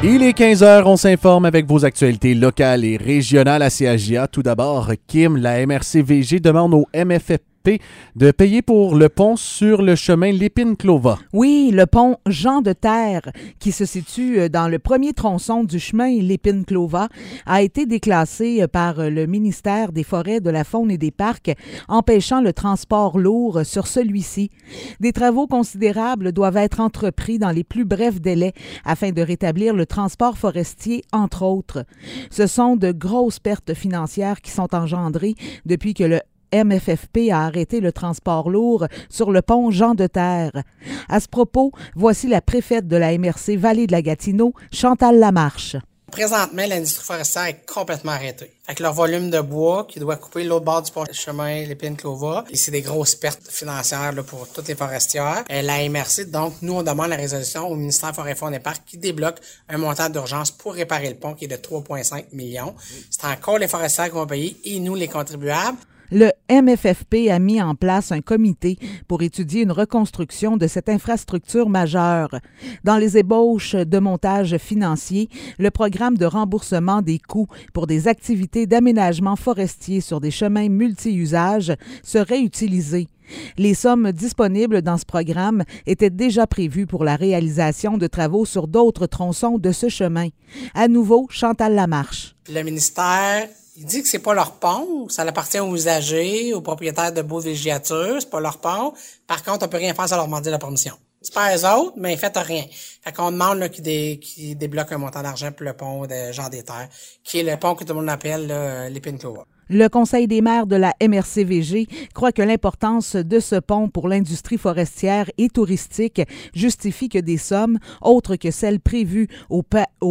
Il est 15h, on s'informe avec vos actualités locales et régionales à CAJA. Tout d'abord, Kim, la MRC-VG demande au MFFP de payer pour le pont sur le chemin Lépine-Clova. Oui, le pont Jean de Terre, qui se situe dans le premier tronçon du chemin Lépine-Clova, a été déclassé par le ministère des Forêts, de la Faune et des Parcs, empêchant le transport lourd sur celui-ci. Des travaux considérables doivent être entrepris dans les plus brefs délais afin de rétablir le transport forestier, entre autres. Ce sont de grosses pertes financières qui sont engendrées depuis que le MFFP a arrêté le transport lourd sur le pont Jean de Terre. À ce propos, voici la préfète de la MRC Vallée de la Gatineau, Chantal Lamarche. Présentement, l'industrie forestière est complètement arrêtée. Fait que leur volume de bois qui doit couper l'autre bord du pont chemin Lépine-Clova, et c'est des grosses pertes financières là, pour toutes les forestières. La MRC, donc, nous, on demande la résolution au ministère Forêt, Faune et Parcs qui débloque un montant d'urgence pour réparer le pont qui est de 3,5 millions. C'est encore les forestières qui vont payer et nous, les contribuables. Le MFFP a mis en place un comité pour étudier une reconstruction de cette infrastructure majeure. Dans les ébauches de montage financier, le programme de remboursement des coûts pour des activités d'aménagement forestier sur des chemins multi-usages serait utilisé. Les sommes disponibles dans ce programme étaient déjà prévues pour la réalisation de travaux sur d'autres tronçons de ce chemin. À nouveau, Chantal Lamarche. Le ministère, il dit que c'est pas leur pont, ça appartient aux usagers, aux propriétaires de beaux villégiatures, c'est pas leur pont. Par contre, on peut rien faire sans leur demander la permission. C'est pas eux autres, mais faites rien. Fait qu'on demande là, qu'ils débloquent un montant d'argent pour le pont de Jean des Terres, qui est le pont que tout le monde appelle Lépine-Clova. Le Conseil des maires de la MRC-VG croit que l'importance de ce pont pour l'industrie forestière et touristique justifie que des sommes, autres que celles prévues au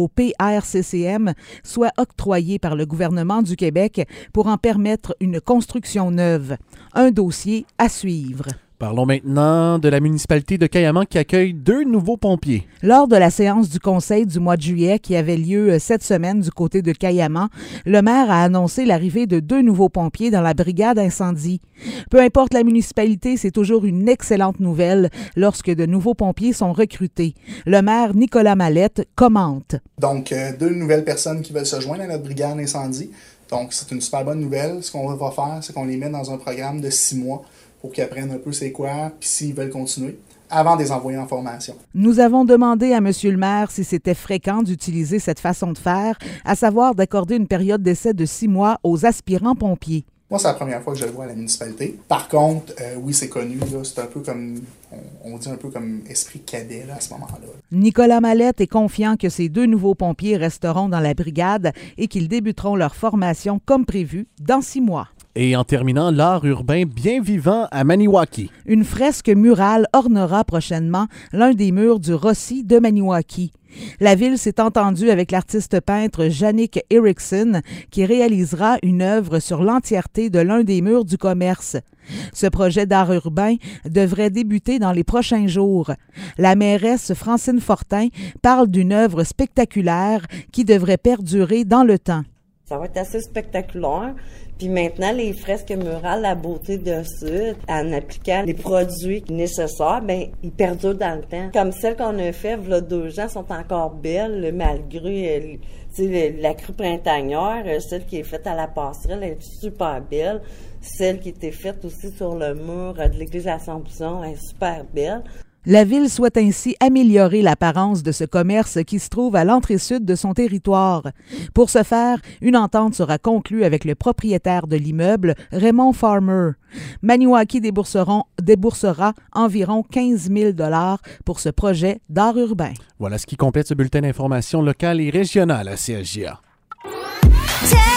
PRCCM, soient octroyées par le gouvernement du Québec pour en permettre une construction neuve. Un dossier à suivre. Parlons maintenant de la municipalité de Cayamant qui accueille 2 nouveaux pompiers. Lors de la séance du conseil du mois de juillet qui avait lieu cette semaine du côté de Cayamant, le maire a annoncé l'arrivée de 2 nouveaux pompiers dans la brigade incendie. Peu importe la municipalité, c'est toujours une excellente nouvelle lorsque de nouveaux pompiers sont recrutés. Le maire Nicolas Mallette commente. Donc, 2 nouvelles personnes qui veulent se joindre à notre brigade incendie. Donc, c'est une super bonne nouvelle. Ce qu'on va faire, c'est qu'on les met dans un programme de 6 mois pour qu'ils apprennent un peu c'est quoi, puis s'ils veulent continuer, avant de les envoyer en formation. Nous avons demandé à M. le maire si c'était fréquent d'utiliser cette façon de faire, à savoir d'accorder une période d'essai de 6 mois aux aspirants pompiers. Moi, c'est la première fois que je le vois à la municipalité. Par contre, oui, c'est connu, là, c'est un peu comme, on dit un peu comme esprit cadet là, à ce moment-là. Nicolas Mallette est confiant que ces 2 nouveaux pompiers resteront dans la brigade et qu'ils débuteront leur formation comme prévu dans 6 mois. Et en terminant, l'art urbain bien vivant à Maniwaki. Une fresque murale ornera prochainement l'un des murs du Rossi de Maniwaki. La ville s'est entendue avec l'artiste peintre Jannick Erickson qui réalisera une œuvre sur l'entièreté de l'un des murs du commerce. Ce projet d'art urbain devrait débuter dans les prochains jours. La mairesse Francine Fortin parle d'une œuvre spectaculaire qui devrait perdurer dans le temps. Ça va être assez spectaculaire. Puis maintenant, les fresques murales, la beauté de Sud, en appliquant les produits nécessaires, ils perdurent dans le temps. Comme celles qu'on a faites, il y a 2 ans, sont encore belles, malgré la crue printanière. Celle qui est faite à la passerelle est super belle. Celle qui était faite aussi sur le mur de l'église Assomption est super belle. La ville souhaite ainsi améliorer l'apparence de ce commerce qui se trouve à l'entrée sud de son territoire. Pour ce faire, une entente sera conclue avec le propriétaire de l'immeuble, Raymond Farmer. Maniwaki déboursera environ 15 000 $ pour ce projet d'art urbain. Voilà ce qui complète ce bulletin d'information locale et régionale à CAJA.